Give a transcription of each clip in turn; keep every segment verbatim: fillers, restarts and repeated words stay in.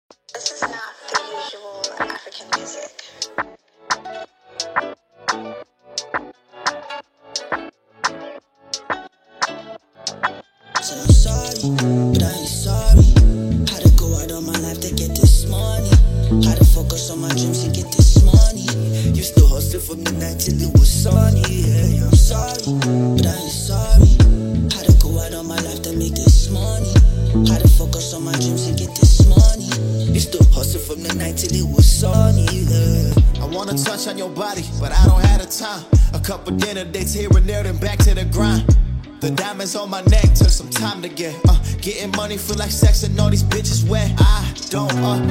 This is not the usual African music. So I'm sorry, but I ain't sorry. Had to go out on my life to get this money. Had to focus on my dreams to get this money. Used to hustle from the night till it was sunny. Yeah, yeah, I'm sorry, but I ain't sorry. Had to go out on my life to make this money. Had to focus on my dreams to get this money. Used to hustle from the night till it was sunny. Yeah. I wanna touch on your body, but I don't have the time. A couple dinner dates here and there, then back to the grind. The diamonds on my neck took some time to get. Uh, getting money feel like sex and all these bitches wet. I don't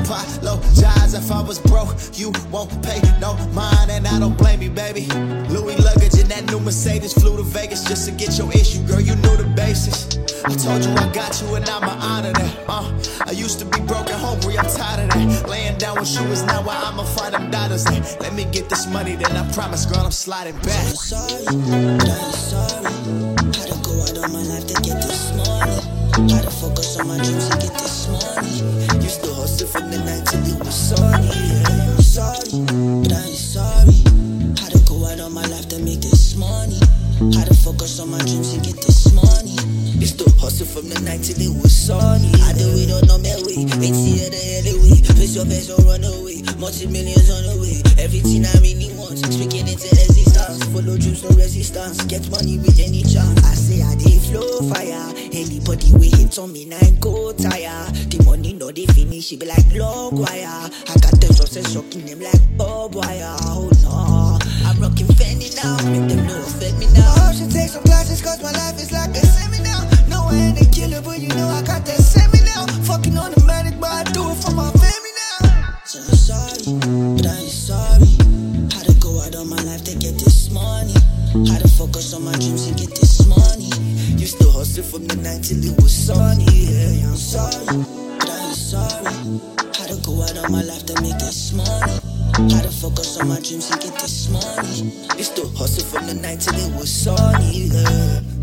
apologize if I was broke. You won't pay no mind, and I don't blame you, baby. Louis luggage and that new Mercedes flew to Vegas just to get your issue, girl. You knew the basis. I told you I got you, and I'ma honor that. Uh, I used to be broke and hungry, I'm tired of that. Laying down with you is not where I'ma find them dollars at. Let me get this money, then I promise, girl, I'm sliding back. I'm sorry, but I ain't sorry. Had to go out on my life to get this money. Had to focus on my dreams to get this money. Used to hustle from the night till it was sunny. Yeah, I'm sorry, but I ain't sorry. Had to go out on my life to make this money. Had to focus on my dreams to get this money. Used to hustle from the night till it was sunny. I do it on no my way. Ain't see it the way. Face your face, don't run away. Multi-millions on the way. Everything I really want. Speaking into existence. Follow dreams, no resistance. Get money with any chance. I say I dey flow fire. Anybody we hit on me, nine go tire. The money no they finish, it be like log wire. I got them success shocking them like Bob Wire. Oh no, I'm rocking Fendi now. Make them know offend me now. I should take some classes cause my life is like a seminar. No, I ain't a killer, but you know I got that seminar. Fucking on the medic, but I do it for my family now. So I'm sorry, but I ain't sorry. Had to go out on my life to get this money. Had to focus on my dreams to get this money. Used to hustle from the night till it was sunny. Yeah, I'm sorry, but I ain't sorry. Had to go out on my life to make this money. Had to focus on my dreams to get this money. Used to hustle from the night till it was sunny. Yeah.